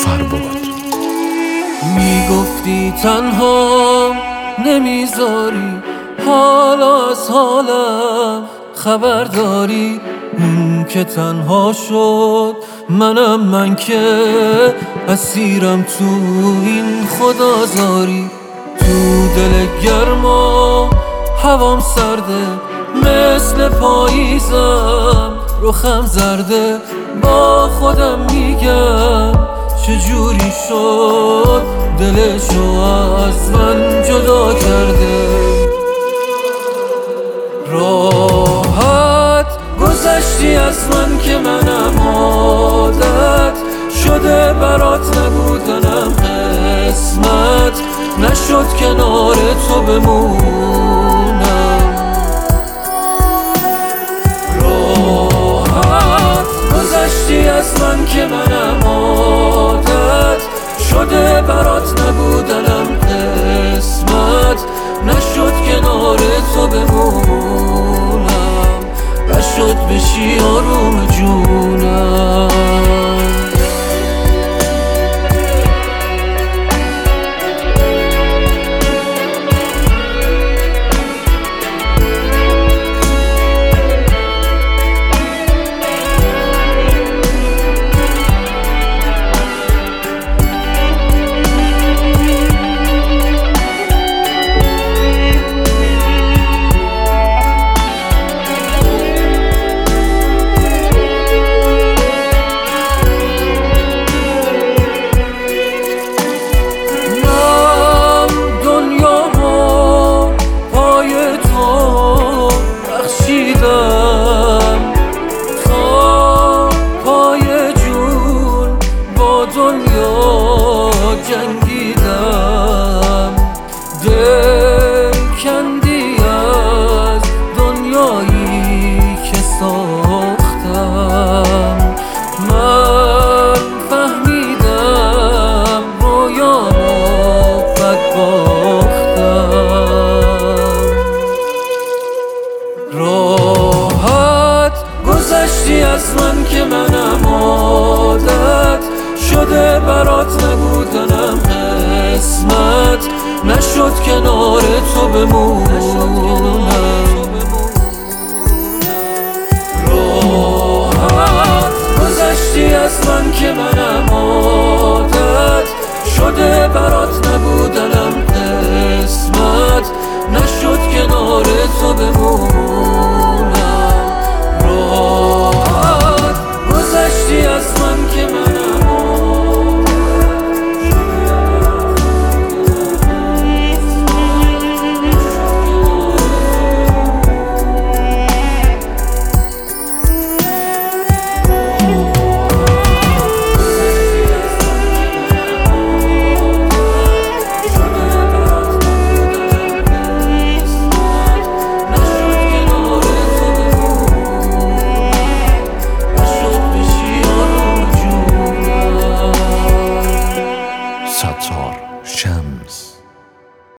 فرباد. میگفتی تنها نمیذاری، حالا از حالم خبر داری. اون که تنها شد منم، من که اسیرم تو این خدازاری. تو دل گرما هوام سرده، مثل پاییزم رخم زرده. با خودم میگم چجوری شد دلشو از من جدا کرده. راحت گذشتی از من که منم عادت شده برات نبودنم قسمت نشد کنار تو بمونم. راحت گذشتی از من که منم عادت شده برات نبودنم قسمت نشد کنار تو بمونم. نشد بشی آروم جونم. تا پای جون با دنیا جنگیدم، دل کندی از دنیایی که ساختم. من فهمیدم رویامو بد باختم. راحت گذشتی از من که منم عادت شده برات نبودنم قسمت نشد کنار تو بمونم. راحت گذشتی از من که منم عادت شده برات نبودنم قسمت نشد کنار تو بمونم.